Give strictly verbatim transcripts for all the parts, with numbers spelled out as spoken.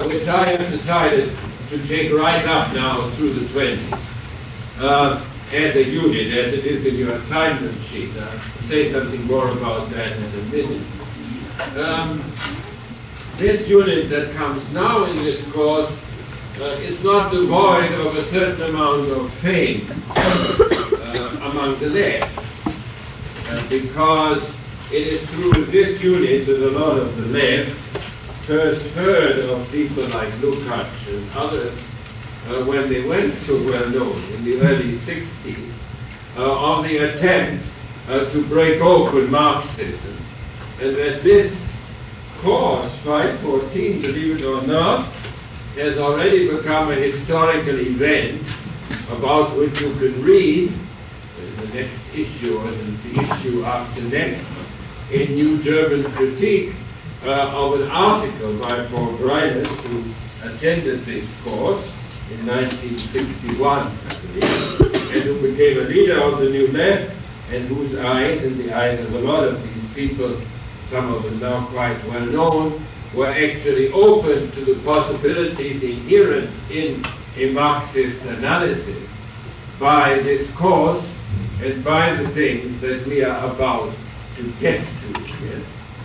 which I have decided to take right up now through the twenties uh, as a unit, as it is in your assignment sheet. I'll say something more about that in a minute. Um, this unit that comes now in this course uh, is not devoid of a certain amount of fame uh, among the left, uh, because it is through this unit that a lot of the left first heard of people like Lukács and others uh, when they went so well known in the early sixties uh, of the attempt uh, to break open Marxism, and that this course, five fourteen, believe it or not, has already become a historical event about which you can read in the next issue or the issue after next in New German Critique uh, of an article by Paul Greines, who attended this course in nineteen sixty-one, I believe, and who became a leader of the New Left, and whose eyes and the eyes of a lot of these people, some of them now quite well known, were actually open to the possibilities inherent in a Marxist analysis by this course and by the things that we are about to get to here.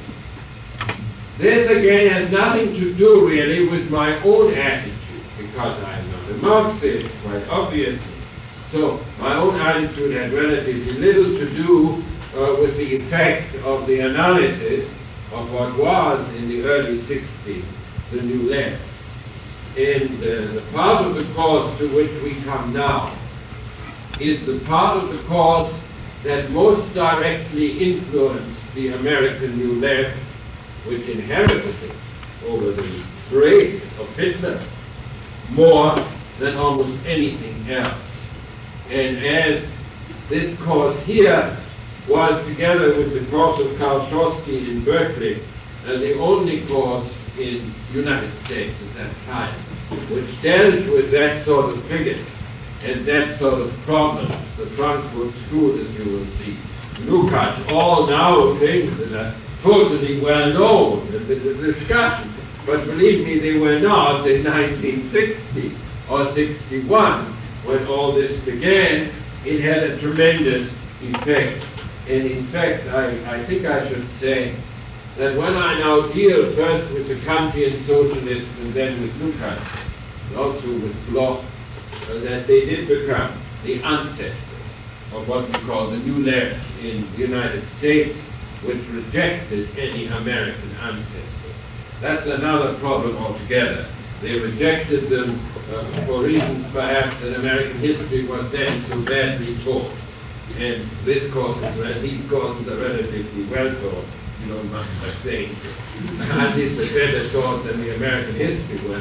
This again has nothing to do really with my own attitude, because I am not a Marxist, quite obviously. So my own attitude had relatively little to do uh, with the effect of the analysis of what was in the early sixties the New Left. And uh, the part of the course to which we come now is the part of the course that most directly influenced the American New Left, which inherited it over the grace of Hitler more than almost anything else. And as this course here was, together with the course of Karl Trotsky in Berkeley, uh, the only course in the United States at that time which dealt with that sort of figure and that sort of problems, the Frankfurt School, as you will see, Lukács, all now things that are totally well known, and there's a discussion, but believe me, they were not in nineteen sixty or sixty-one when all this began. It had a tremendous effect. And in fact, I, I think I should say that when I now deal first with the Kantian socialists and then with Lukács, and also with Bloch, uh, that they did become the ancestors of what we call the New Left in the United States, which rejected any American ancestors. That's another problem altogether. They rejected them uh, for reasons perhaps that American history was then so badly taught. And this course is, these courses are relatively well taught, you don't mind my saying. At least a better taught than the American history was.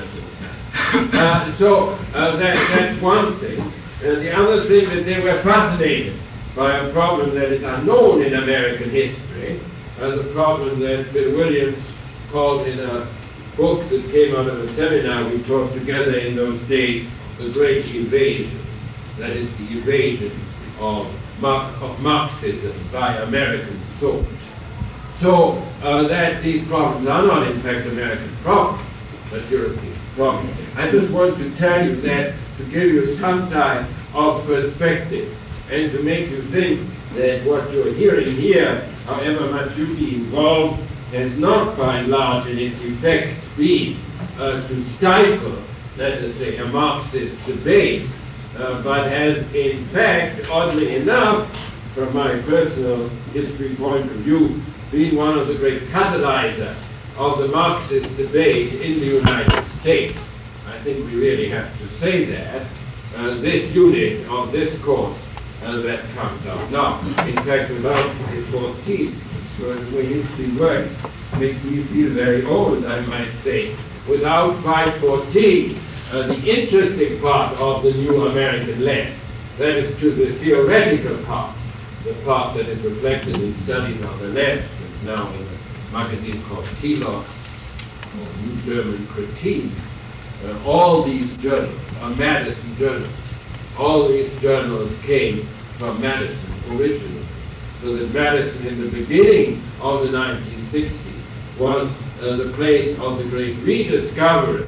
Uh, so uh, that, that's one thing. Uh, the other thing that they were fascinated by a problem that is unknown in American history, uh, the problem that Bill Williams called in a book that came out of a seminar we taught together in those days, The Great Evasion. That is the evasion of, Mar of Marxism by American thought. So uh, that these problems are not in fact American problems, but European problems. I just want to tell you that to give you some type of perspective and to make you think that what you're hearing here, however much you be involved, has not by and large in its effect been uh, to stifle, let us say, a Marxist debate, uh, but has in fact, oddly enough, from my personal history point of view, been one of the great catalyzers of the Marxist debate in the United States. I think we really have to say that. Uh, this unit of this course uh, that comes out now. In fact, without fourteen, so the way history works, makes me feel very old, I might say. Without five fourteen, uh, the interesting part of the new American left, that is to the theoretical part, the part that is reflected in studies on the left, and now in a magazine called Telos, or New German Critique. Uh, all these journals are Madison journals. All these journals came from Madison originally. So that Madison, in the beginning of the nineteen sixties, was uh, the place of the great rediscovery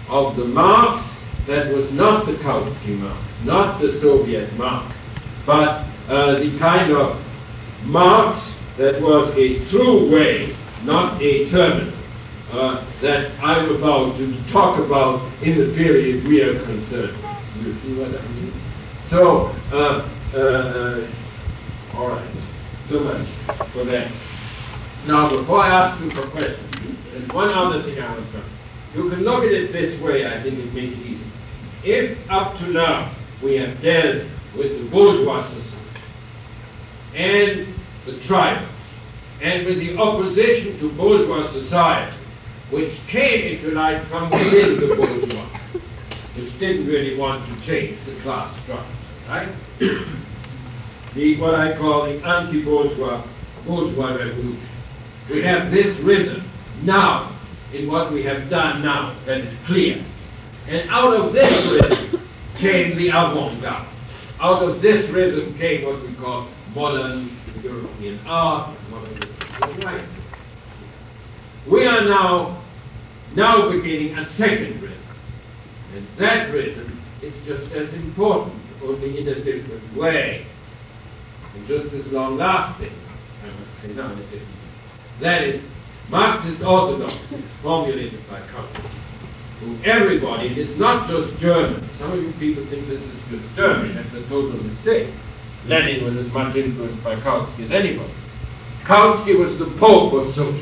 of the Marx that was not the Kautsky Marx, not the Soviet Marx, but uh, the kind of Marx that was a through way, not a terminal, uh, that I'm about to talk about in the period we are concerned. You see what I mean? So, uh, uh, all right, so much for that. Now, before I ask you for questions, there's one other thing I want to. You can look at it this way, I think it makes it easy. If up to now we have dealt with the bourgeois society and the tribal, and with the opposition to bourgeois society, which came, if you like, from within the bourgeois, which didn't really want to change the class structure, right? The, what I call the anti-bourgeois, bourgeois revolution. We have this rhythm now, in what we have done now, that is clear. And out of this rhythm came the avant-garde. Out of this rhythm came what we call modern European art, modern European writing. We are now, now beginning a second rhythm. And that rhythm is just as important, only in a different way. And just as long-lasting, I must say, now in a different way. That is, Marxist orthodoxy formulated by Kant, who everybody, and it's not just German. Some of you people think this is just German. That's a total mistake. Lenin was as much influenced by Kautsky as anybody. Kautsky was the Pope of socialism,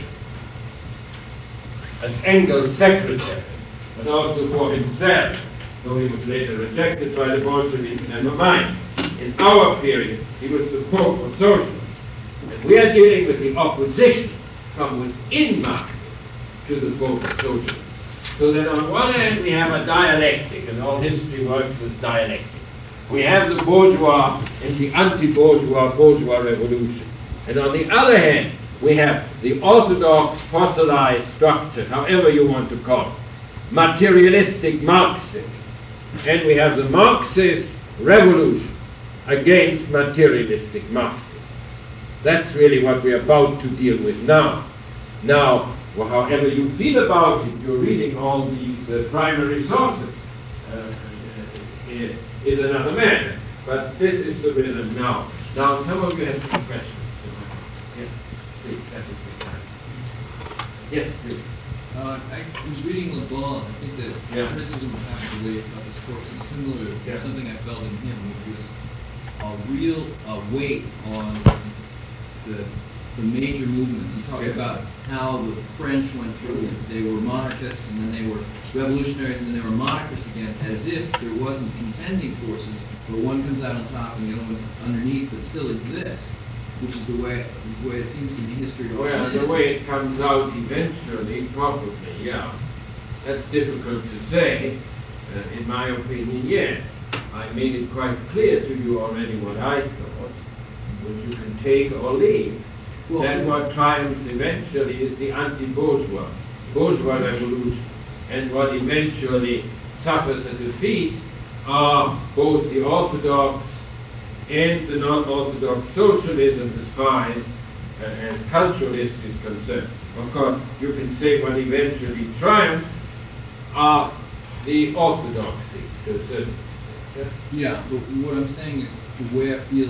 as Engels' secretary, but also for himself, though he was later rejected by the Bolsheviks, never mind. In our period, he was the Pope of socialism. And we are dealing with the opposition from within Marxism to the Pope of socialism. So that on one hand we have a dialectic, and all history works as dialectic. We have the bourgeois and the anti-bourgeois bourgeois revolution. And on the other hand, we have the orthodox fossilized structure, however you want to call it, materialistic Marxism. And we have the Marxist revolution against materialistic Marxism. That's really what we're about to deal with now. Now, well, however you feel about it, you're reading all these uh, primary sources, uh, is, is another matter. But this is the rhythm now. Now, some of you have some questions. Yes, please, that is the time. Yes, please. Uh, I was reading Le Bon. I think that yeah. criticism of having to wait about this course is similar to yeah. something I felt in him, which was a real uh, weight on the, the major movements. He talked yeah. about how the French went through it. They were monarchists, and then they were revolutionaries, and then they were monarchists again, as if there wasn't contending forces, where one comes out on top and the other one underneath, but still exists, which is the way, the way it seems to me history Well, always the is. way it comes out eventually, probably, yeah. That's difficult to say. Uh, in my opinion, yes. I made it quite clear to you already what I thought, which you can take or leave. Well, that what triumphs eventually is the anti-bourgeois, bourgeois revolution. And what eventually suffers a defeat are both the orthodox and the non-orthodox socialism as far as, uh, as culturalist is concerned. Of course, you can say what eventually triumphs are the orthodoxy to a certain extent. Yeah, but what I'm saying is the way I feel,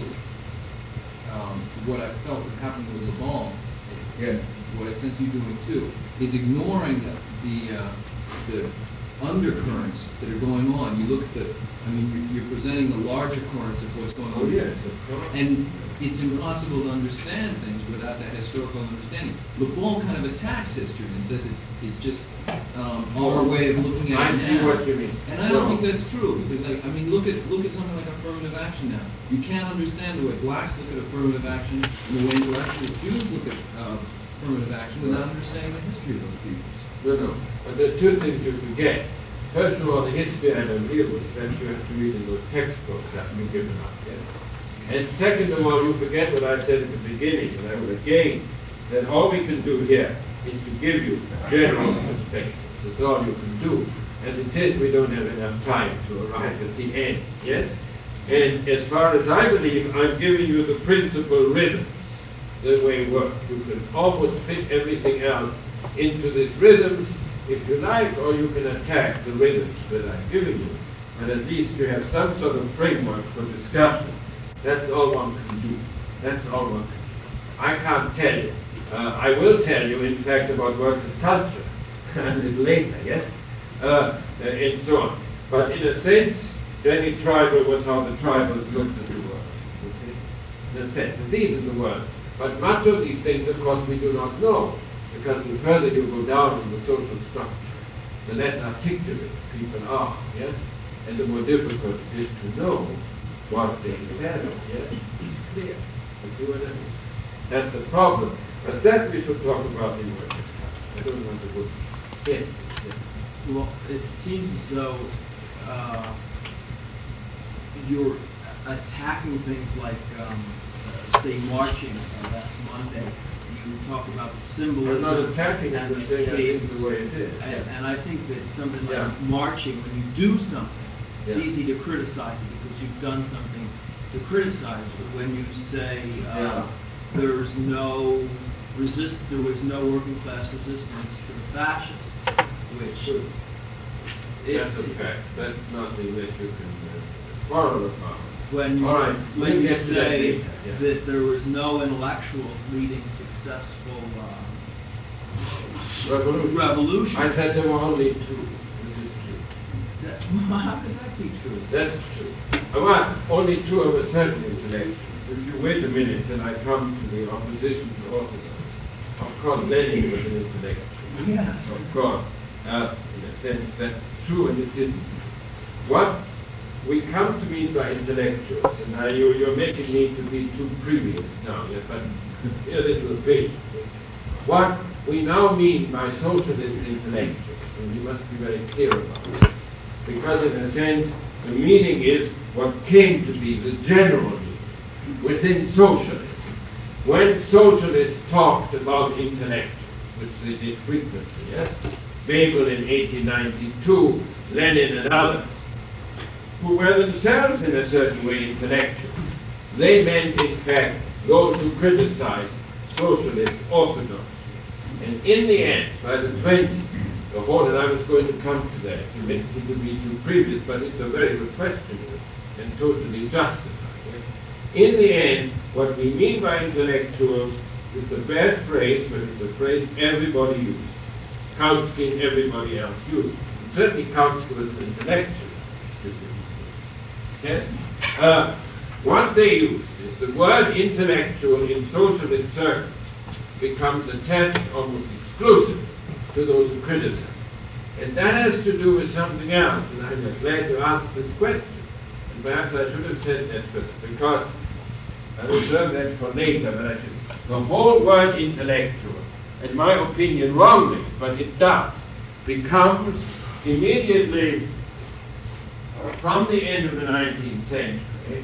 um, what I felt was happening with Le Bon, yeah. what I sense you doing too, is ignoring the the, uh, the undercurrents that are going on. You look at the, I mean, you're, you're presenting the larger currents of what's going on. Oh yes, of course. And it's impossible to understand things without that historical understanding. Le Bon kind of attacks history and says it's it's just um, our way of looking at I it see now. what you mean. And I don't No. think that's true, because I, I mean, look at look at something like affirmative action now. You can't understand the way blacks look at affirmative action and the way intellectual Jews look at uh, affirmative action without understanding the history of those people. No, no. But there are two things you forget. First of all, the history I don't deal with, that you have to read in those textbooks that have been given up. Yes? And second of all, you forget what I said at the beginning, and I will again, that all we can do here is to give you general perspectives. That's all you can do. And it is, we don't have enough time to arrive at the end. Yes? And as far as I believe, I'm giving you the principal rhythms, the way it works. You can almost fit everything else into this rhythms, if you like, or you can attack the rhythms that I'm giving you. And at least you have some sort of framework for discussion. That's all one can do. That's all one can do. I can't tell you. Uh, I will tell you, in fact, about workers' culture a little later, yes? Uh, and so on. But in a sense, Jenny Tribal was how the tribals looked at the world. Okay? In a sense, and these are the words. But much of these things, of course, we do not know, because the further you go down in the social structure, the less articulate people are, yes? And the more difficult it is to know what they entail, yes? It's clear. You see what I mean? That's the problem. But that we should talk about in workers' culture. I don't want to go. Yes. Yes. Well, it seems as though uh, you're attacking things like, um, uh, say, marching uh, last Monday. You talk about the symbolism. I'm not attacking and it, the saying cadence. it's the way it is. And, and I think that something like Yeah. marching, when you do something, it's Yeah. easy to criticize it because you've done something to criticize. But when you say uh, Yeah. there's no resist, there was no working class resistance to the fascists, which That's it's- a fact. That's nothing that you can uh, quarrel about. when you, All right, when we'll you get to that say later, yeah. that there was no intellectuals leading successful um, Revolution. revolution, I said there were only two. This is true. that, how can that be true? That's true. Uh, Well, only two of a certain intellectuals. If you wait a minute and I come to the opposition to Orthodox, of course Lenin was an intellectual. Yes. Of course. Uh, in a sense, that's true and it isn't. What we come to mean by intellectuals, and now you, you're making me to be too previous now, yes, but be a little patient. What we now mean by socialist intellectuals, and we must be very clear about it, because in a sense, the meaning is what came to be the general meaning within socialism. When socialists talked about intellectuals, which they did frequently, yes, Bebel in eighteen ninety-two, Lenin and others, who were themselves in a certain way intellectuals, they meant in fact those who criticized socialist orthodoxy. And in the end, by the twenties, the whole, and I was going to come to that, you meant me to be too previous, but it's a very good question and totally justified. Yes? In the end, what we mean by intellectuals is the bad phrase, but it's the phrase everybody uses. Kautsky and everybody else uses. Certainly Kautsky was an intellectual. Yes? Uh, what they use is the word intellectual in socialist circles becomes attached almost exclusively to those who criticize. And that has to do with something else, and I'm glad you asked this question. And perhaps I should have said that first, because I reserve that for later, but I should. The whole word intellectual, in my opinion wrongly, but it does, becomes immediately from the end of the nineteenth century,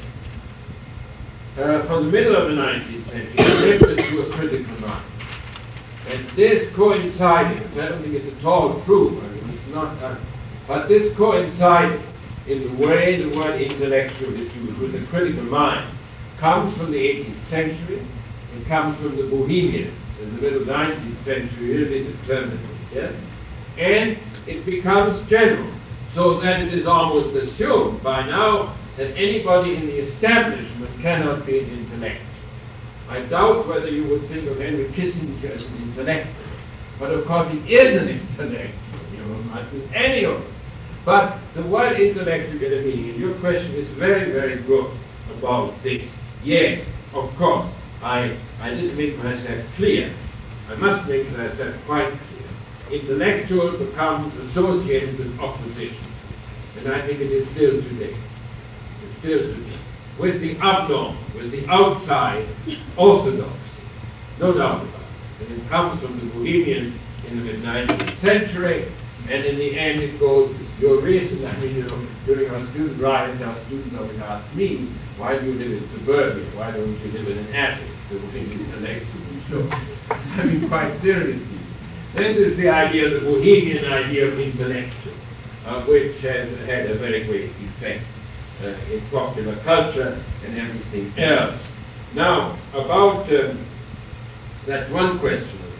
uh, from the middle of the nineteenth century, connected to a critical mind. And this coincided, I don't think it's at all true, I mean, it's not, uh, but this coincided in the way the word intellectual is used with the critical mind, comes from the eighteenth century, it comes from the Bohemians in the middle of the nineteenth century, really determined, yes? And it becomes general, so that it is almost assumed by now that anybody in the establishment cannot be an intellectual. I doubt whether you would think of Henry Kissinger as an intellectual, but of course he is an intellectual, you know, not with any of them. But the word intellectual get a meaning, and your question is very, very good about this. Yes, of course, I, I didn't make myself clear. I must make myself quite clear. Intellectual becomes associated with opposition, and I think it is still today. It's still today. With the outlaw, with the outside orthodoxy, no doubt about it. And it comes from the Bohemians in the mid-nineteenth century, and in the end it goes, your reason, I mean, you know, during our student riots, our students always ask me, why do you live in suburbia? Why don't you live in an attic? So we think intellectually, sure. I mean, quite seriously. This is the idea, the Bohemian idea of intellectual, uh, which has had a very great effect uh, in popular culture and everything else. Now, about um, that one question of yours,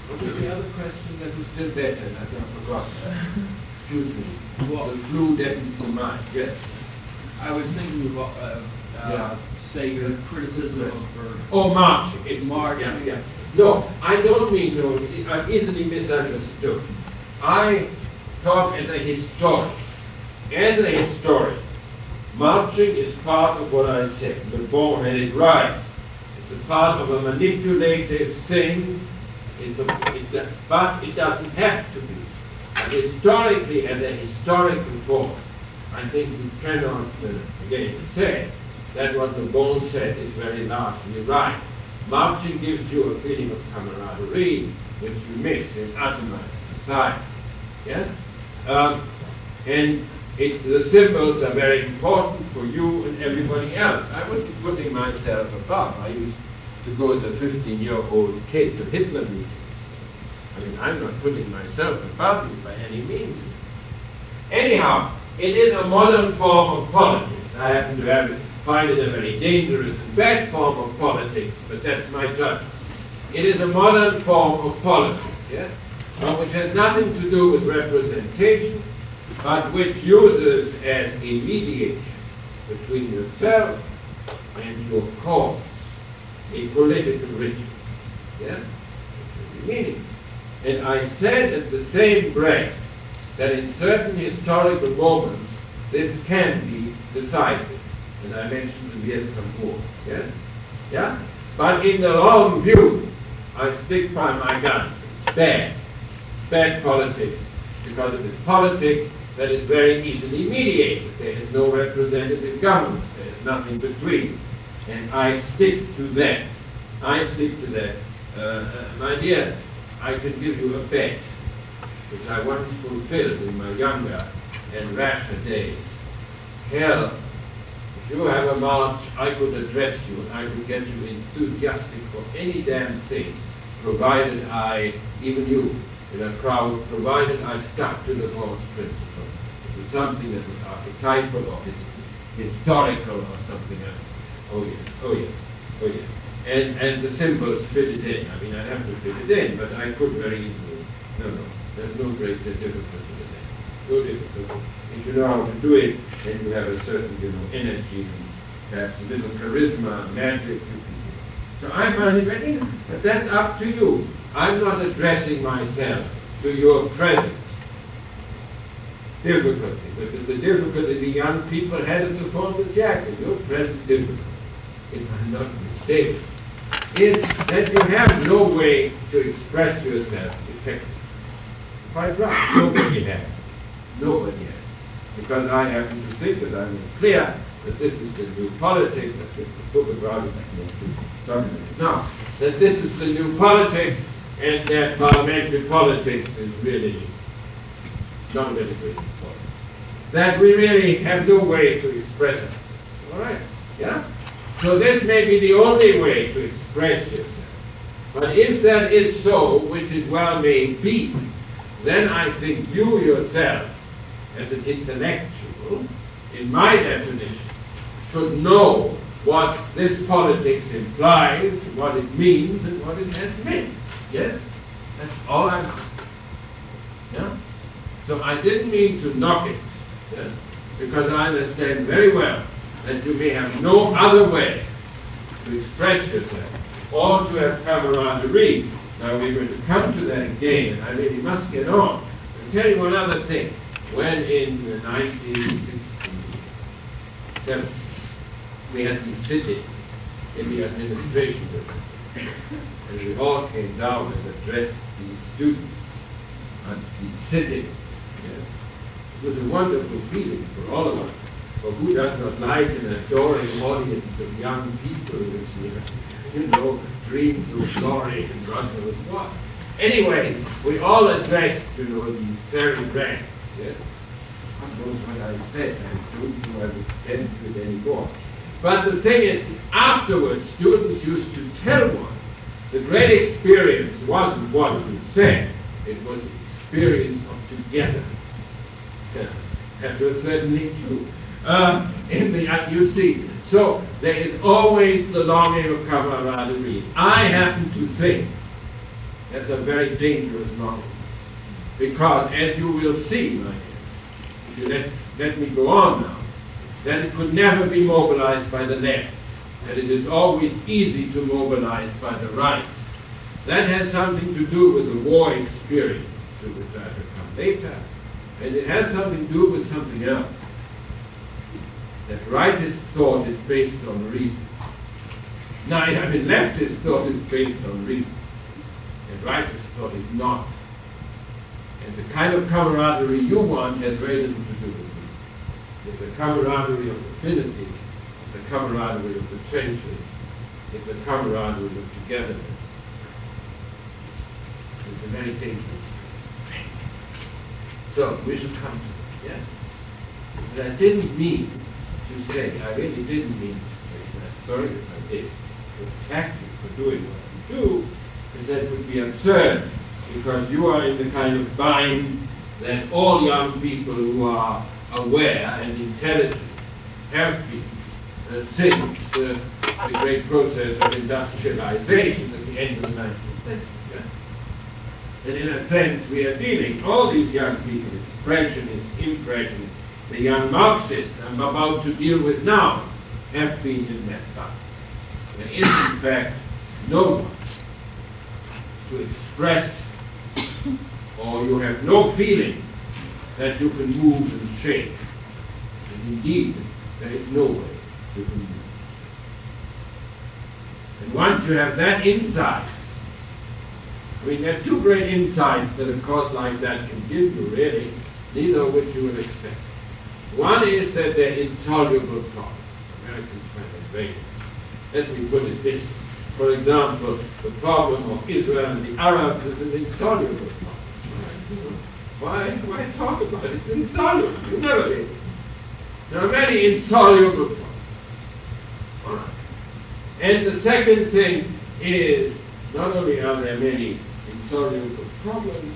What was the other question that was still better? I I forgot. Excuse me. Well- The flu deadens the mind. Yes. I was thinking of, uh, Yeah. uh, say, your criticism of, or Oh, marching. It, Marching. Yeah, yeah. No, I don't mean to. I'm easily misunderstood. I talk as a historian. As a historian, marching is part of what I said. The Bohr had it right. It's a part of a manipulative thing. It's a, it, but it doesn't have to be. And historically, as a historical form, I think we cannot uh, again say that what the Bohr said is very largely right. Marching gives you a feeling of camaraderie, which you miss in atomized society. Yes? Um, and it, the symbols are very important for you and everybody else. I wasn't putting myself above. I used to go as a fifteen-year-old kid to Hitler meetings. I mean, I'm not putting myself above you by any means. Anyhow, it is a modern form of politics. I happen to have it, find it a very dangerous and bad form of politics, but that's my judgment. It is a modern form of politics, yes? Uh, which has nothing to do with representation, but which uses as a mediation between yourself and your cause a political ritual. Yeah? It's really meaningful. And I said at the same breath that in certain historical moments this can be decisive. And I mentioned the Vietnam War. Yes? Yeah? But in the long view, I stick by my guns. It's bad. Bad politics. Because it is politics that is very easily mediated. There is no representative government. There is nothing between. And I stick to that. I stick to that. Uh, uh, my dear, I can give you a bet, which I once fulfilled in my younger and rasher days. Hell, if you have a march, I could address you, and I could get you enthusiastic for any damn thing, provided I, even you, in a crowd, provided I stuck to the Gauss principle. It was something that was archetypal or his, historical or something else. Oh yes, oh yes, oh yes. And, and the symbols fit it in. I mean, I have to fit it in, but I could very easily. No, no, there's no great difficulty in that. No difficulty. If you know how to do it, and you have a certain, you know, energy and perhaps a little charisma, magic, you can do it. So I'm only ready, but that's up to you. I'm not addressing myself to your present difficulty, because the difficulty the young people had at the form of jacket, your present difficulty, if I'm not mistaken, is that you have no way to express yourself effectively. Quite right. Nobody has. Nobody has. Because I happen to think that I'm clear that this is the new politics, that's just the book about it, now, that this is the new politics, and that parliamentary politics is really not very great politics. That we really have no way to express it. All right? Yeah? So this may be the only way to express yourself. But if that is so, which it well may be, then I think you yourself, as an intellectual, in my definition, should know what this politics implies, what it means, and what it has meant. Yes? That's all I'm asking. Yeah? So I didn't mean to knock it, yeah? Because I understand very well that you may have no other way to express yourself or to have camaraderie. Now we're going to come to that again, and I really must get on. I'll tell you one other thing. When in nineteen sixty-seven we had these sittings in the administration building, and we all came down and addressed these students at the sitting. Yes. It was a wonderful feeling for all of us. For who does not like an adoring audience of young people which, you know, dreams of glory and God knows what. Anyway, we all addressed, you know, these very ranks. Yes? God knows what I said. I don't know I would stand to it anymore. But the thing is, afterwards, students used to tell one, the great experience wasn't what you said, it was the experience of together. Yeah. That was certainly true. Uh, in the, uh, you see, so there is always the longing of camaraderie. I happen to think That's a very dangerous novel. Because, as you will see, my dear, if you let, let me go on now, that it could never be mobilized by the left, that it is always easy to mobilize by the right. That has something to do with the war experience, to which I will come later, and it has something to do with something else. That rightist thought is based on reason. Now, I mean, leftist thought is based on reason, and rightist thought is not. And the kind of camaraderie you want has very little to do with it. It's the camaraderie of affinity, the camaraderie of the trenches, it's the camaraderie of togetherness. It's a very dangerous thing. So, we should come to it, yes? But I didn't mean to say, I really didn't mean to say, and I'm sorry if I did, the tactic for doing what you do is that it would be absurd, because you are in the kind of bind that all young people who are aware and intelligent have been uh, since uh, the great process of industrialization at the end of the nineteenth century. Yeah? And in a sense, we are dealing, all these young people, expressionists, impressionists, the young Marxists I'm about to deal with now, have been in that time. There is, in fact, no one to express, or you have no feeling that you can move and shake. And indeed, there is no way you can move. And once you have that insight, I mean, there are two great insights that a course like that can give you, really, neither of which you would expect. One is that they're insoluble problems. Americans find it very. Let me put it this way. For example, the problem of Israel and the Arabs is an insoluble problem. Why, why talk about it? It's insoluble. You never did. There are many insoluble problems. All right. And the second thing is, not only are there many insoluble problems,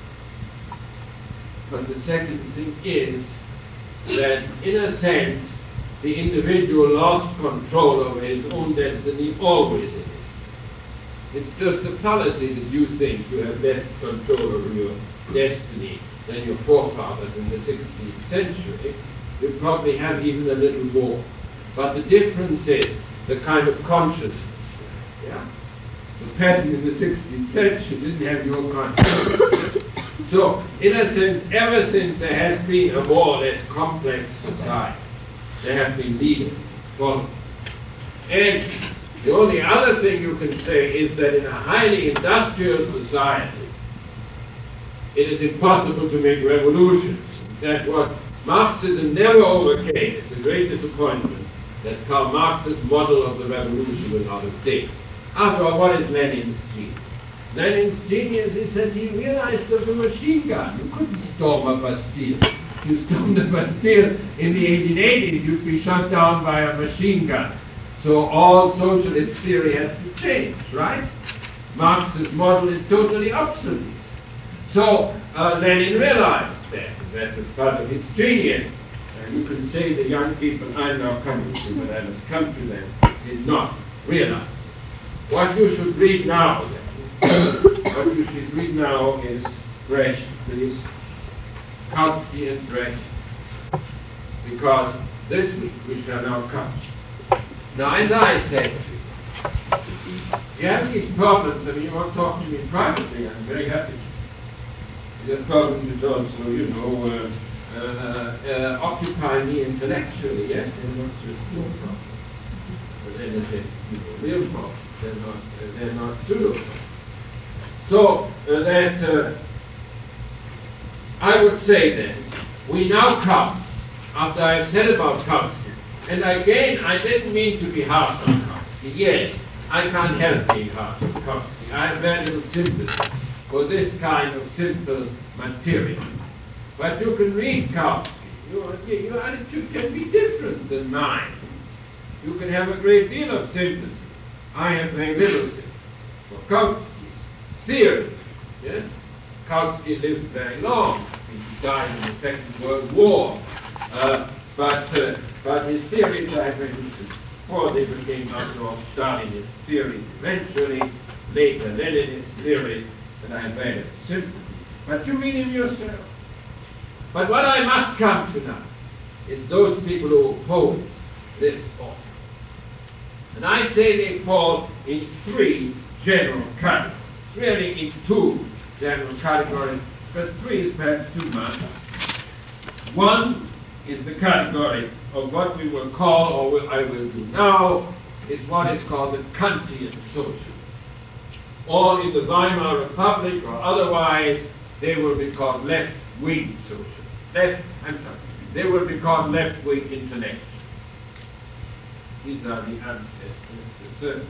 but the second thing is that, in a sense, the individual lost control over his own destiny always in it. It's just a fallacy that you think you have less control over your destiny than your forefathers in the sixteenth century. You probably have even a little more. But the difference is the kind of consciousness. Yeah? The peasant in the sixteenth century didn't have your consciousness. So, in a sense, ever since there has been a more or less complex society, there have been leaders, followers. And the only other thing you can say is that in a highly industrial society, it is impossible to make revolutions. That what Marxism never overcame is a great disappointment that Karl Marx's model of the revolution will not have taken. After all, what is Lenin's genius? Lenin's genius is that he realized that a machine gun, you couldn't storm a Bastille. If you stormed the Bastille in the eighteen eighties, you'd be shot down by a machine gun. So all socialist theory has to change, right? Marx's model is totally obsolete. So uh, Lenin realized that. That was part of his genius. And you can say the young people I'm now coming to, but I must come to them, did not realize. What you should read now, then, what you should read now is Brecht, please. Kautsky and Brecht. Because this week we shall now come. Now, as I said to you, you have these problems. I mean, you want to talk to me privately, I'm very happy to. The problems that also, you know, uh, uh, uh, occupy me intellectually, yes? They're not just your problems. But in a sense, you know, real problems. They're not, uh, they're not pseudo problems. So, uh, that, uh, I would say then, we now come, after I've said about Kautsky, and again, I didn't mean to be harsh on Kautsky. Yes, I can't help being harsh on Kautsky. I have very little sympathy for this kind of simple material. But you can read Kautsky. Your, your attitude can be different than mine. You can have a great deal of sympathy. I have very little sympathy for Kautsky. Theory, yes? Kautsky lived very long. He died in the Second World War. Uh, but, uh, but his theories, I mentioned before, they became after all Stalinist theories eventually, later Leninist theories, that I bear sympathy, but you mean him yourself. But what I must come to now is those people who oppose this offer. And I say they fall in three general categories. Really in two general categories, but three is perhaps too much. One is the category of what we will call, or will, I will do now, is what is called the Kantian socialists. Or in the Weimar Republic or otherwise, they will be called left-wing socialists. Left, I'm sorry, they will be called left-wing intellectuals. These are the ancestors, the third.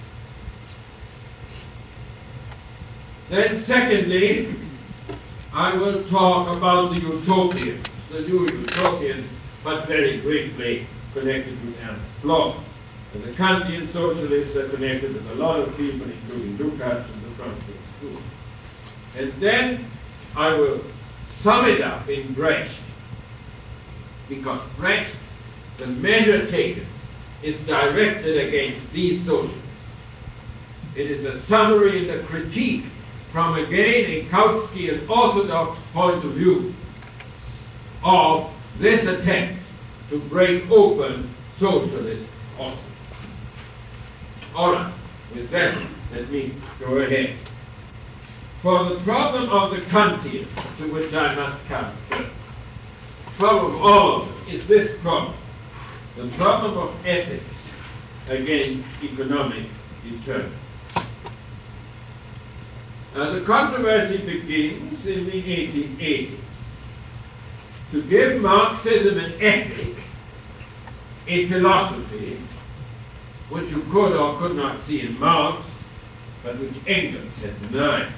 Then secondly, I will talk about the utopians, the new utopians, but very briefly connected with Ernst Bloch. And the Kantian socialists are connected with a lot of people, including Lukács and the Frankfurt School. And then I will sum it up in Brecht, because Brecht, the measure taken, is directed against these socialists. It is a summary and a critique from, again, a Kautskian orthodox point of view of this attempt to break open socialist order. All right, with that, let me go ahead. For the problem of the Kantians, to which I must come first, the problem of all of them is this problem, the problem of ethics against economic determinants. Uh, the controversy begins in the eighteen eighties. To give Marxism an ethic, a philosophy, which you could or could not see in Marx, but which Engels had denied.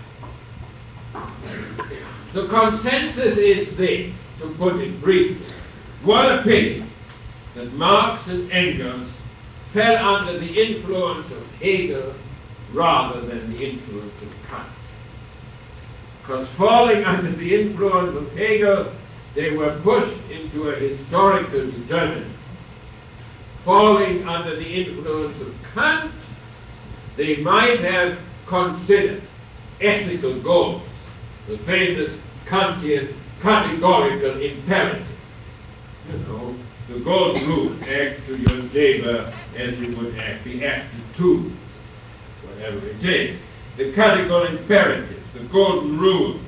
The consensus is this, to put it briefly. What a pity that Marx and Engels fell under the influence of Hegel rather than the influence of Kant. Because falling under the influence of Hegel, they were pushed into a historical determinism. Falling under the influence of Kant, they might have considered ethical goals, the famous Kantian categorical imperative. You know, the golden rule, act to your neighbor as you would act, be acted to, whatever it is. The categorical imperative, the golden rule.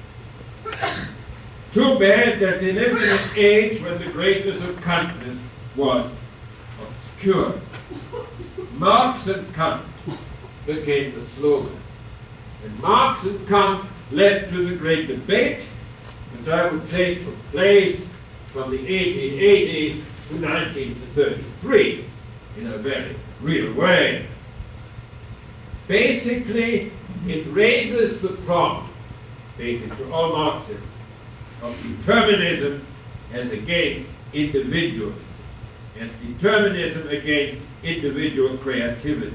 Too bad that they lived in an age when the greatness of Kant was obscure. Marx and Kant became the slogan. And Marx and Kant led to the great debate, which I would say took place from the eighteen eighties to nineteen thirty-three in a very real way. Basically, it raises the problem, basically for all Marxists, of determinism as against individualism, as determinism against individual creativity.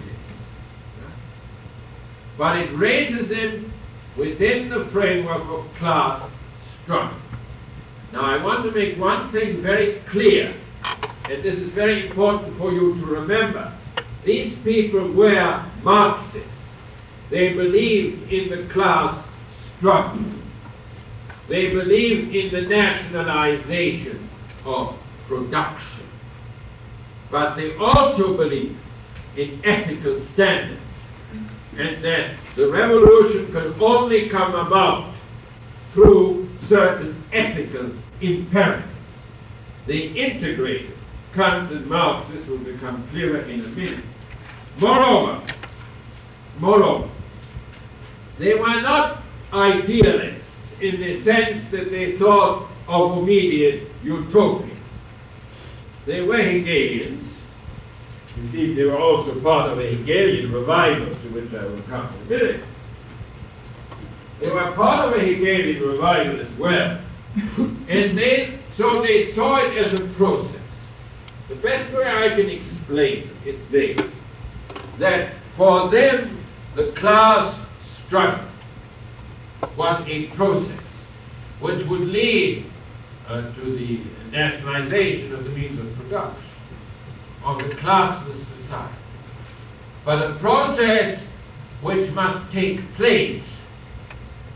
But it raises it within the framework of class struggle. Now I want to make one thing very clear, and this is very important for you to remember. These people were Marxists. They believed in the class struggle. They believed in the nationalization of production. But they also believed in ethical standards, and that the revolution can only come about through certain ethical imperatives. They integrated Kant and Marx. This will become clearer in a minute. Moreover, moreover, they were not idealists in the sense that they thought of immediate utopia. They were Hegelians. Indeed, they were also part of a Hegelian revival, to which I will come in a minute. They were part of a Hegelian revival as well. And they, so they saw it as a process. The best way I can explain it is this, that for them, the class struggle was a process which would lead uh, to the nationalization of the means of production, of the classless society. But a process which must take place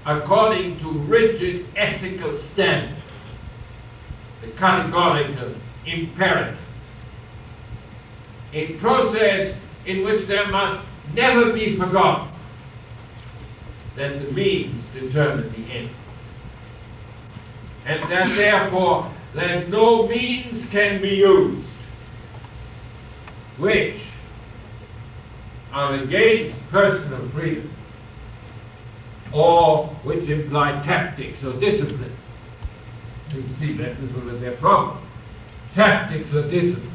according to rigid ethical standards, the categorical imperative. A process in which there must never be forgotten that the means determine the end, and that therefore that no means can be used which are against personal freedom or which imply tactics or discipline. You see, that is one of their problems. Tactics or discipline.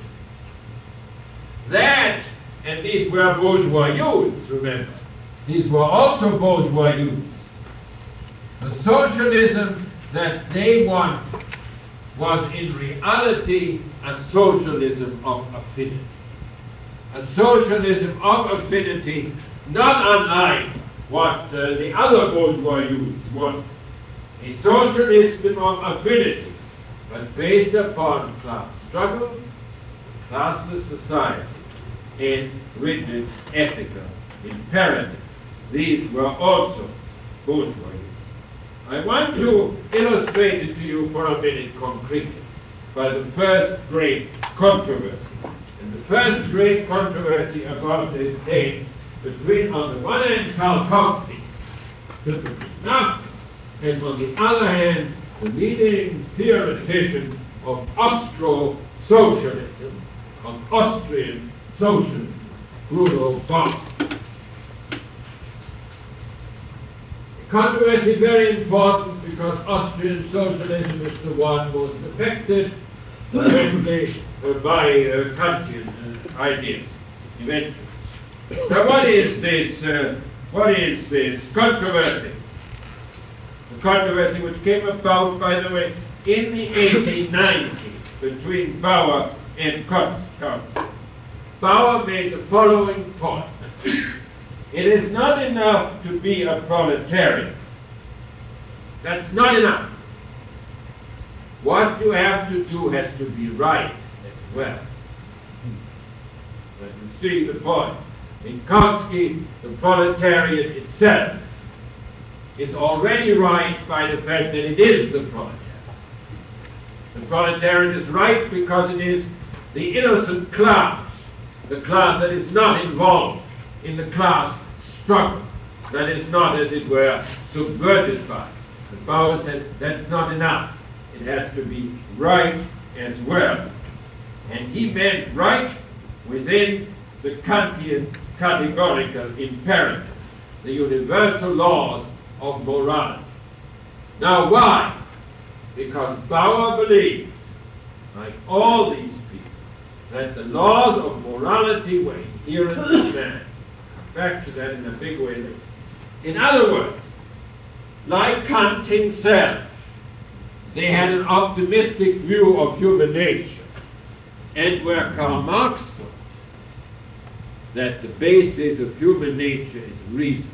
That, and these were bourgeois youths, remember. These were also bourgeois youths. The socialism that they wanted was in reality a socialism of affinity. A socialism of affinity, not unlike what uh, the other bourgeois youths wanted. A socialism of affinity, but based upon class struggle, classless society, and rigid ethical imperative. These were also bourgeois youths. I want to illustrate it to you for a minute concretely by the first great controversy. And the first great controversy about this came between, on the one hand, Kalkovsky, and on the other hand, the leading theoretician of Austro-socialism, of Austrian socialism, Bruno Bauer. Controversy is very important because Austrian socialism is the one most affected directly uh, by uh, Kantian uh, ideas, eventually. So what is this, uh, what is this controversy? The controversy which came about, by the way, in the eighteen nineties between Bauer and Kantian. Bauer made the following point. It is not enough to be a proletarian. That's not enough. What you have to do has to be right as well. But you see the point. In Kautsky, the proletariat itself is already right by the fact that it is the proletariat. The proletariat is right because it is the innocent class, the class that is not involved in the class struggle, that is not, as it were, subverted by. But Bauer said that's not enough. It has to be right as well. And he meant right within the Kantian categorical imperative, the universal laws of morality. Now why? Because Bauer believed, like all these people, that the laws of morality were inherent in man. Back to that in a big way later. In other words, like Kant himself, they had an optimistic view of human nature, and where Karl Marx thought that the basis of human nature is reason.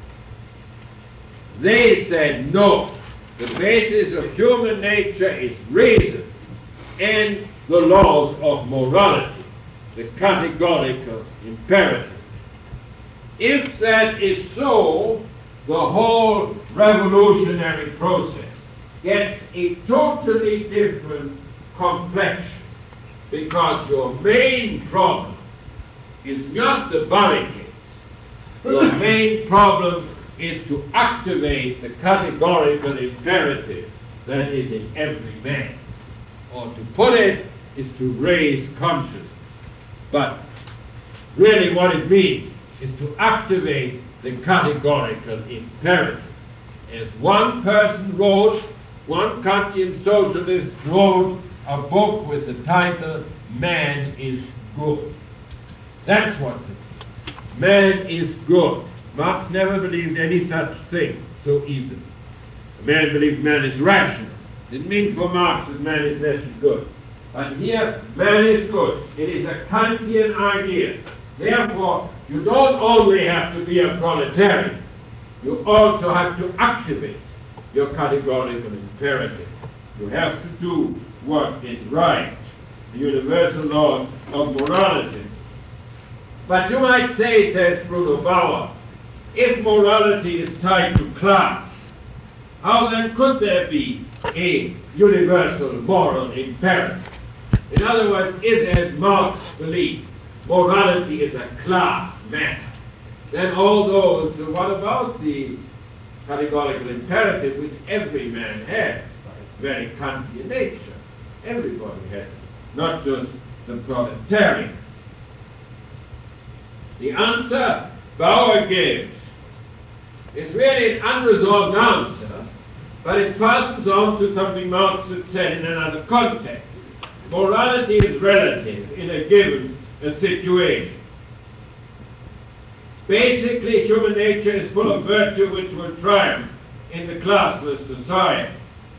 They said no, the basis of human nature is reason and the laws of morality, the categorical imperative. If that is so, the whole revolutionary process gets a totally different complexion, because your main problem is not the barricades. Your main problem is to activate the categorical imperative that is in every man. Or to put it, is to raise consciousness. But really what it means is to activate the categorical imperative. As one person wrote, one Kantian socialist wrote a book with the title, Man is Good. That's what it is. Man is good. Marx never believed any such thing so easily. A man believed man is rational. It means for Marx that man is less than good. But here, man is good. It is a Kantian idea. Therefore, you don't only have to be a proletarian, you also have to activate your categorical imperative. You have to do what is right, the universal laws of morality. But you might say, says Bruno Bauer, if morality is tied to class, how then could there be a universal moral imperative? In other words, if, as Marx believed, morality is a class matter, then all those, what about the categorical imperative which every man has by its very Kantian nature? Everybody has it, not just the proletarian. The answer Bauer gives is really an unresolved answer, but it fastens on to something Marx had said in another context. Morality is relative in a given a situation. Basically, human nature is full of virtue which will triumph in the classless society.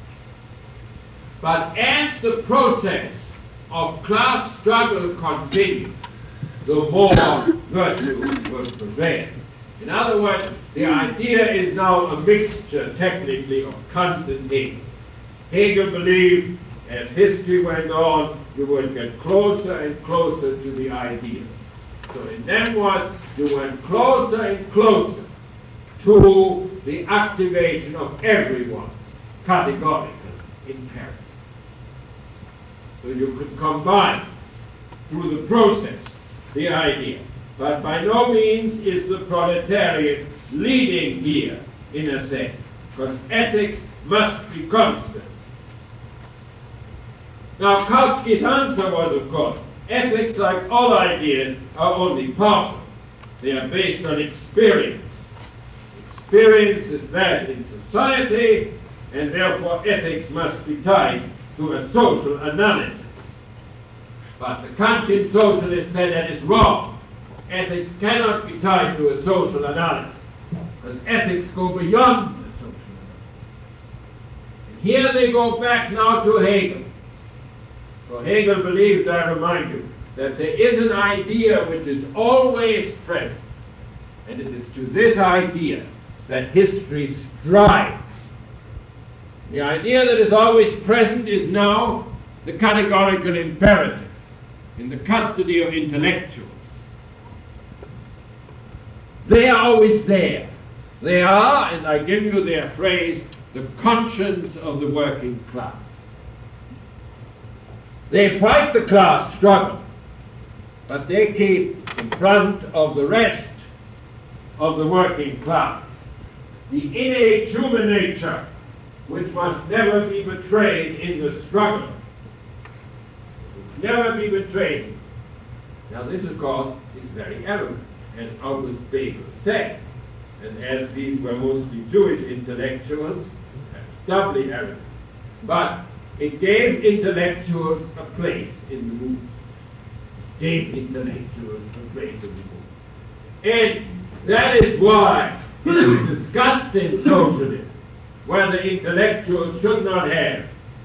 But as the process of class struggle continues, the more virtue will prevail. In other words, the idea is now a mixture, technically, of Kant and Hegel. Hegel believed, as history went on, you would get closer and closer to the ideal. So in them was, you went closer and closer to the activation of everyone's categorical imperative. So you could combine through the process the idea. But by no means is the proletariat leading here, in a sense, because ethics must be constant. Now, Kautsky's answer was, of course, ethics, like all ideas, are only partial. They are based on experience. Experience is valid in society, and therefore ethics must be tied to a social analysis. But the Kantian socialist said that is wrong. Ethics cannot be tied to a social analysis, because ethics go beyond the social analysis. And here they go back now to Hegel. For Hegel believed, I remind you, that there is an idea which is always present, and it is to this idea that history strives. The idea that is always present is now the categorical imperative in the custody of intellectuals. They are always there. They are, and I give you their phrase, the conscience of the working class. They fight the class struggle, but they keep in front of the rest of the working class the innate human nature which must never be betrayed in the struggle. Never be betrayed. Now this, of course, is very evident, as August Bebel said, and as these were mostly Jewish intellectuals, that's doubly evident. But it gave intellectuals a place in the movement. It gave intellectuals a place in the movement. And that is why it is discussed in socialism whether intellectuals should not have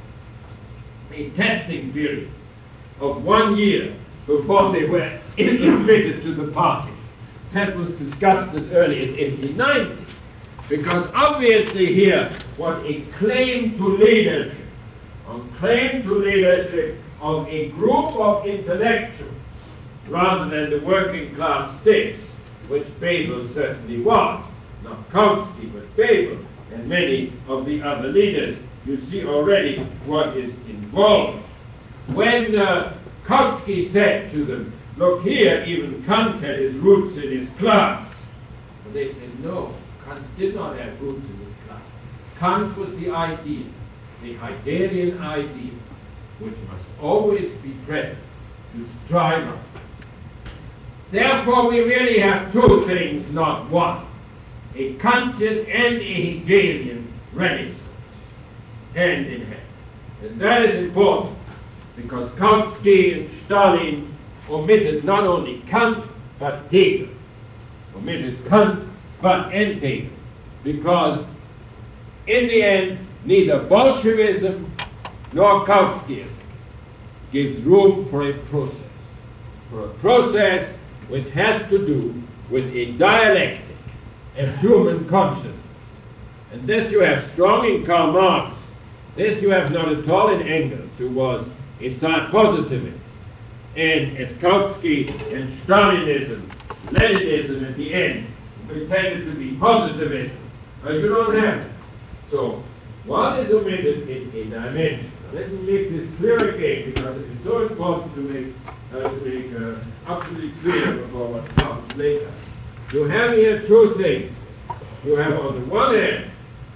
a testing period of one year before they were admitted to the party. That was discussed as early as eighteen ninety, because obviously here was a claim to leadership, a claim to leadership of a group of intellectuals rather than the working class state, which Bebel certainly was, not Kautsky, but Bebel and many of the other leaders. You see already what is involved. When uh, Kautsky said to them, look here, even Kant had his roots in his class. But they said, no, Kant did not have roots in his class. Kant was the idea, the Heideggerian idea, which must always be present to strive on. Therefore, we really have two things, not one. A Kantian and a Hegelian renaissance, hand in hand. And that is important, because Kautsky and Stalin omitted not only Kant, but Hegel. Omitted Kant, but and Hegel. Because in the end, neither Bolshevism nor Kautskyism gives room for a process. For a process which has to do with a dialectic of human consciousness. And this you have strong in Karl Marx. This you have not at all in Engels, who was a positivist. And as Kautsky and Stalinism, Leninism at the end, pretended to be positivism. But you don't have it. So, one is omitted in a dimension. Let me make this clear again, because it is so important to make, uh, to make uh, absolutely clear before what comes later. You have here two things. You have on the one hand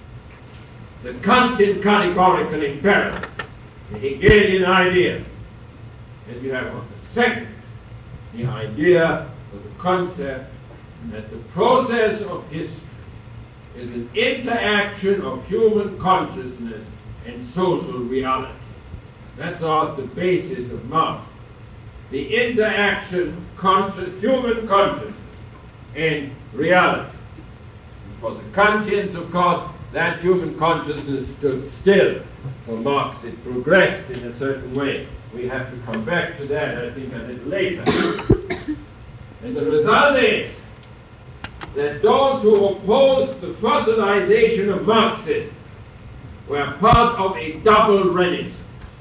the Kantian categorical imperative, the Hegelian idea. And you have on the second the idea or the concept that the process of history is an interaction of human consciousness and social reality. That's all the basis of Marx. The interaction of conscious, human consciousness and reality. And for the Kantians, of course, that human consciousness stood still. For Marx, it progressed in a certain way. We have to come back to that, I think, a little later. And the result is that those who opposed the fossilization of Marxism were part of a double renaissance.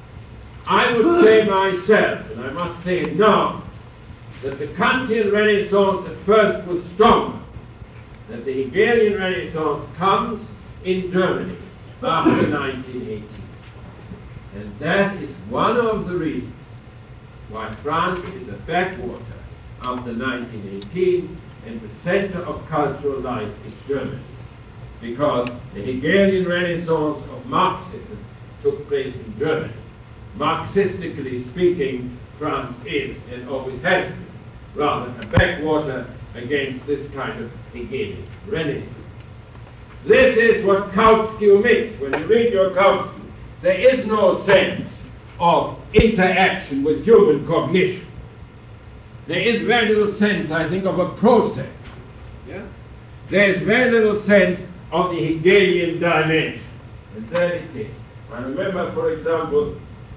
I would say myself, and I must say it now, that the Kantian Renaissance at first was stronger, that the Hegelian Renaissance comes in Germany after nineteen eighteen. And that is one of the reasons why France is a backwater after nineteen eighteen, and the center of cultural life is Germany. Because the Hegelian Renaissance of Marxism took place in Germany. Marxistically speaking, France is, and always has been, rather a backwater against this kind of Hegelian Renaissance. This is what Kautsky omits. When you read your Kautsky, there is no sense of interaction with human cognition. There is very little sense, I think, of a process. Yeah? There is very little sense of the Hegelian dimension. And there it is. I remember, for example,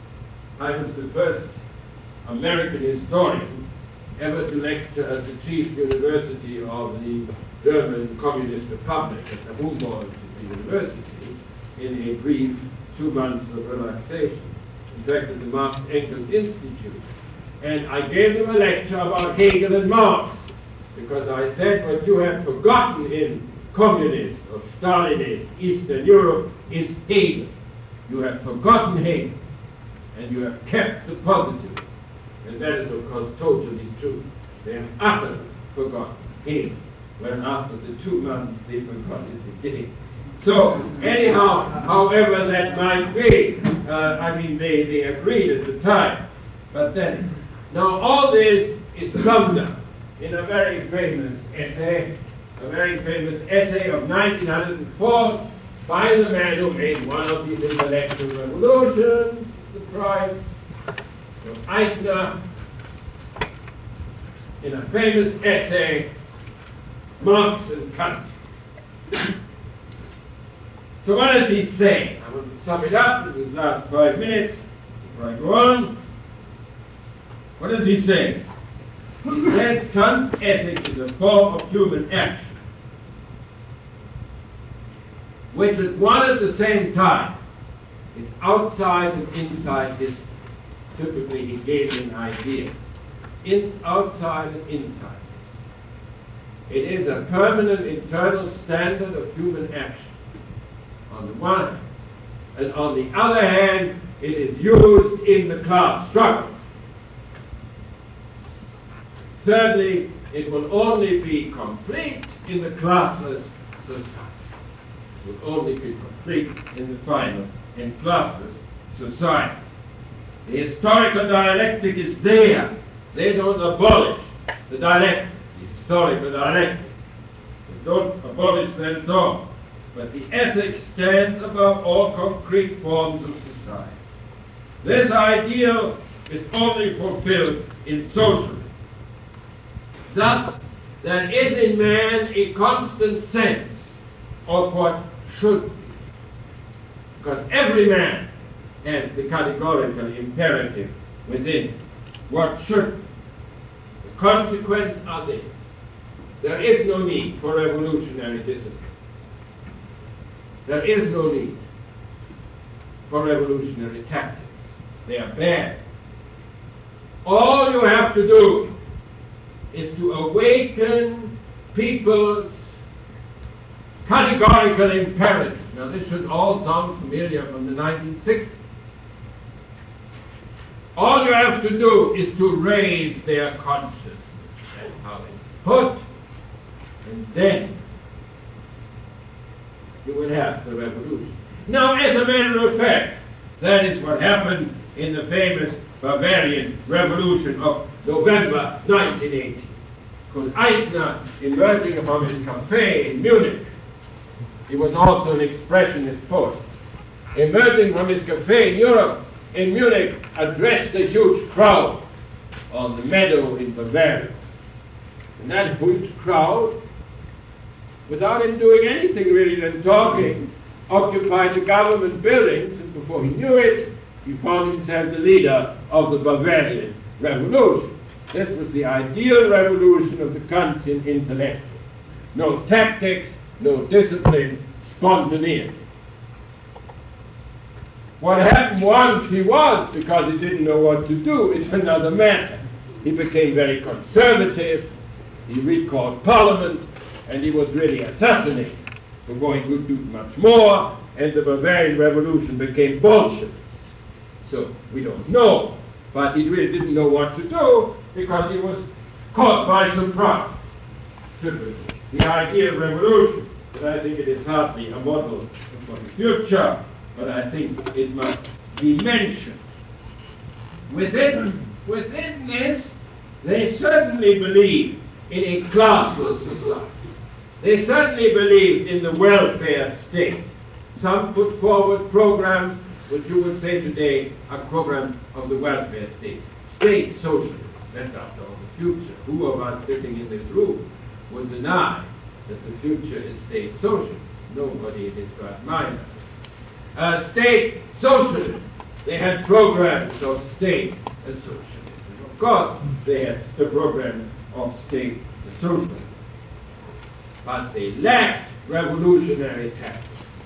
I was the first American historian ever to lecture at the chief university of the German Communist Republic, at the Humboldt University, in a brief two months of relaxation. In fact, at the Marx Engels Institute. And I gave them a lecture about Hegel and Marx, because I said what you have forgotten in communist or Stalinist Eastern Europe is Hegel. You have forgotten Hegel, and you have kept the positive. And that is, of course, totally true. They have utterly forgotten Hegel, when after the two months they forgot it again. So, anyhow, however that might be, uh, I mean, they, they agreed at the time. But then, now all this is summed up in a very famous essay, a very famous essay of nineteen oh four by the man who made one of these intellectual revolutions, the prize of Eisner, in a famous essay, Marx and Kant. So what does he say? I want to sum it up in these last five minutes before I go on. What does he say? He says Kant's ethic is a form of human action, which at one at the same time is outside and inside this typically Hegelian idea. In, outside and inside. It is a permanent internal standard of human action, on the one hand. And on the other hand, it is used in the class struggle. Thirdly, it will only be complete in the classless society. It will only be complete in the final and classless society. The historical dialectic is there. They don't abolish the dialectic, the historical dialectic. They don't abolish that thought. But the ethic stands above all concrete forms of society. This ideal is only fulfilled in socialism. Thus, there is in man a constant sense of what should be. Because every man has the categorical imperative within what should be. The consequence of this: there is no need for revolutionary discipline. There is no need for revolutionary tactics. They are bad. All you have to do is to awaken people's categorical imperative. Now this should all sound familiar from the nineteen sixties. All you have to do is to raise their consciousness. That's how it's put. And then you will have the revolution. Now, as a matter of fact, that is what happened in the famous Bavarian Revolution of November nineteen eighty. Because Eisner, emerging from his cafe in Munich, he was also an expressionist poet, emerging from his cafe in Europe, in Munich, addressed a huge crowd on the meadow in Bavaria. And that huge crowd, without him doing anything really than talking, occupied the government buildings, and before he knew it, he found himself the leader of the Bavarian Revolution. This was the ideal revolution of the Kantian intellectual. No tactics, no discipline, spontaneity. What happened once he was, because he didn't know what to do, is another matter. He became very conservative, he recalled Parliament, and he was really assassinated before he could do much more, and the Bavarian Revolution became Bolshevist. So we don't know, but he really didn't know what to do because he was caught by surprise. Typically, the idea of revolution, but I think it is hardly a model for the future, but I think it must be mentioned. Within, within this, they certainly believe in a classless society. They certainly believed in the welfare state. Some put forward programs which you would say today are programs of the welfare state. State socialism, that's after all the future. Who of us sitting in this room would deny that the future is state socialism? Nobody in his right mind. Uh, state socialism. They had programs of state and socialism. Of course, they had the program of state and socialism. But they lacked revolutionary tactics.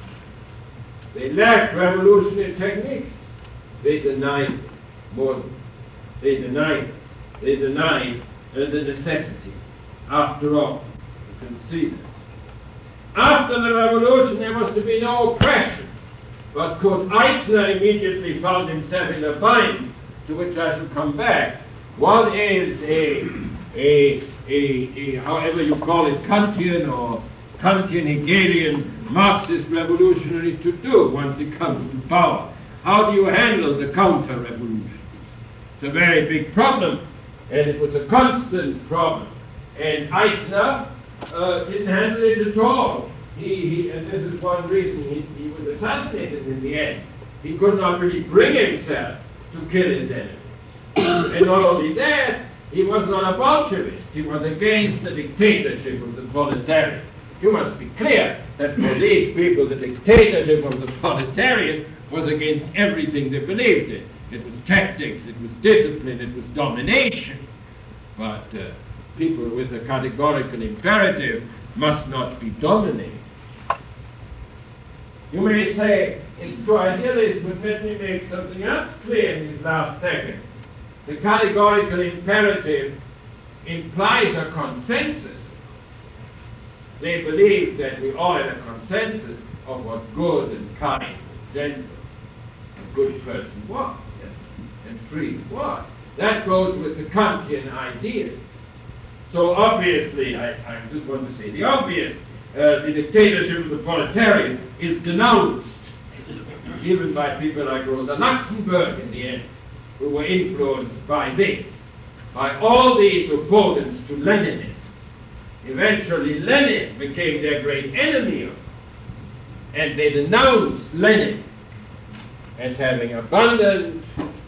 They lacked revolutionary techniques. They denied more. They denied. They denied uh, the necessity. After all, you can see that. After the revolution, there was to be no oppression. But Kurt Eisner immediately found himself in a bind, to which I shall come back. One is a, a, a, a however you call it, Kantian or Kantian Hegelian Marxist revolutionary to do once it comes to power. How do you handle the counter-revolution? It's a very big problem, and it was a constant problem. And Eisner uh, didn't handle it at all. He, he, and this is one reason he, he was assassinated in the end. He could not really bring himself to kill his enemy. And not only that, he was not a Bolshevist. He was against the dictatorship of the proletariat. You must be clear that for these people, the dictatorship of the proletariat was against everything they believed in. It was tactics, it was discipline, it was domination. But uh, people with a categorical imperative must not be dominated. You may say, it's too idealist, but let me make something else clear in these last seconds. The categorical imperative implies a consensus. They believe that we all have a consensus of what good and kind and gentle a good person was, yes, and free was. That goes with the Kantian ideas. So obviously, I, I just want to say the obvious, uh, the dictatorship of the proletariat is denounced, even by people like Rosa Luxemburg in the end, who were influenced by this, by all these opponents to Leninism. Eventually, Lenin became their great enemy, and they denounced Lenin as having abandoned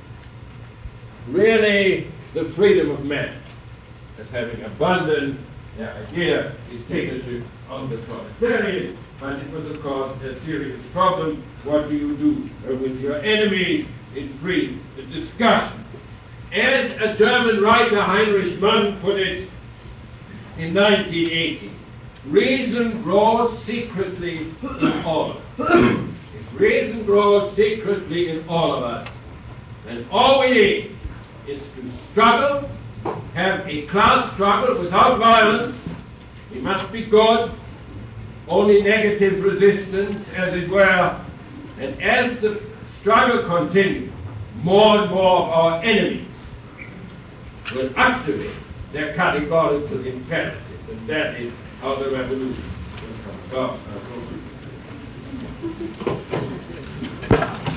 really the freedom of man, as having abandoned the idea of dictatorship of the proletariat. But it was, of course, a serious problem. What do you do uh, with your enemies in free discussion? As a German writer, Heinrich Mann, put it in nineteen eighty, reason grows secretly in all of us. If reason grows secretly in all of us, then all we need is to struggle, have a class struggle without violence. We must be good. only negative resistance, as it were. And as the struggle continues, more and more of our enemies will activate their categorical imperative, and that is how the revolution will come about.